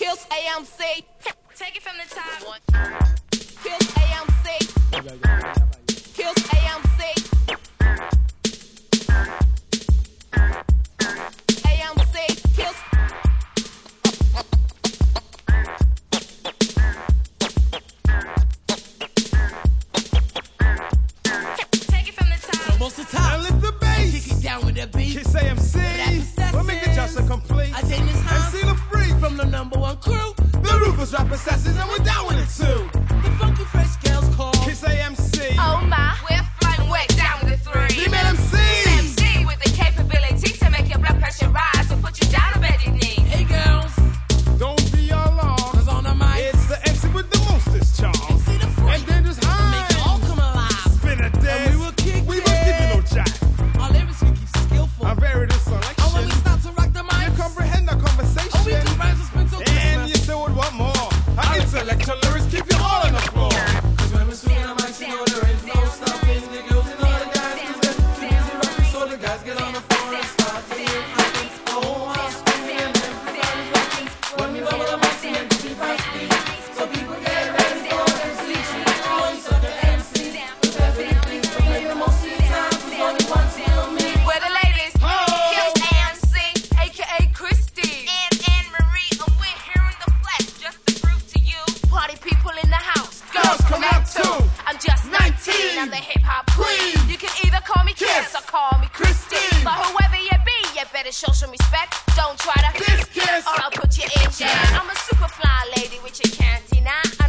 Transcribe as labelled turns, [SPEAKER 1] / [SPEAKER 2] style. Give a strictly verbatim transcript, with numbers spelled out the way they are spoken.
[SPEAKER 1] Kills A M C.
[SPEAKER 2] Take it from the top.
[SPEAKER 1] Kills A M C. Kills A M C. A M C. Kills.
[SPEAKER 2] Take it from the top.
[SPEAKER 3] Almost the top.
[SPEAKER 4] Now lift the bass.
[SPEAKER 3] Kick it down with that beat.
[SPEAKER 4] Kiss A M C.
[SPEAKER 3] That
[SPEAKER 4] We'll make the Johnson complete.
[SPEAKER 3] I take this
[SPEAKER 4] And
[SPEAKER 3] house
[SPEAKER 4] seal the free.
[SPEAKER 3] from the number one crew.
[SPEAKER 4] The Rufus Rap Assassins, and we're down with it too.
[SPEAKER 3] The funky fresh girls call.
[SPEAKER 4] Kiss A M C.
[SPEAKER 2] Oh my, we're flying way down with the three.
[SPEAKER 4] Female M C.
[SPEAKER 2] M C with the capability to make your blood pressure rise and put you down on bended knee.
[SPEAKER 3] Hey girls,
[SPEAKER 4] Don't be alarmed.
[SPEAKER 3] cause on the mic,
[SPEAKER 4] It's the M C with the mostest charm.
[SPEAKER 3] see the freak.
[SPEAKER 4] And then just
[SPEAKER 3] Make it all
[SPEAKER 4] high.
[SPEAKER 3] come alive.
[SPEAKER 4] Spin a dance.
[SPEAKER 3] And we will kick
[SPEAKER 4] We
[SPEAKER 3] it.
[SPEAKER 4] will give you no jack.
[SPEAKER 3] Our lyrics we keep skillful.
[SPEAKER 4] I vary this selection.
[SPEAKER 3] And when we start to rock the
[SPEAKER 4] You
[SPEAKER 3] mic,
[SPEAKER 4] comprehend the
[SPEAKER 3] oh, we
[SPEAKER 4] conversation.
[SPEAKER 3] do rhymes and spin till
[SPEAKER 4] And you
[SPEAKER 3] Christmas.
[SPEAKER 4] still would want more. Our intellectual lyrics keep you all on the floor.
[SPEAKER 3] Cause when we're swinging the mics, you know there is no stopping. The girls and all the guys, cause they're too busy rocking. So the guys get on the floor and start to hit hot. Oh, I'm screaming and everybody's rocking. When we double the mics and then keep fast beat. So people get ready for M C. Oh, you suck at M C. With everything, so make the most of your time. Cause only one team of me.
[SPEAKER 2] We're the ladies. Kills A M C, aka Christy. And Anne Marie, and we're here in the flesh just to prove to you. Party people in the house. Girls come out too. I'm just nineteen. I'm the hip hop queen. You can either call me Kiss or call me Christy. But whoever you be, you better show some respect. Don't try to
[SPEAKER 4] Kiss, kiss.
[SPEAKER 2] or I'll put you in jail. I'm a super fly lady which you can't deny. I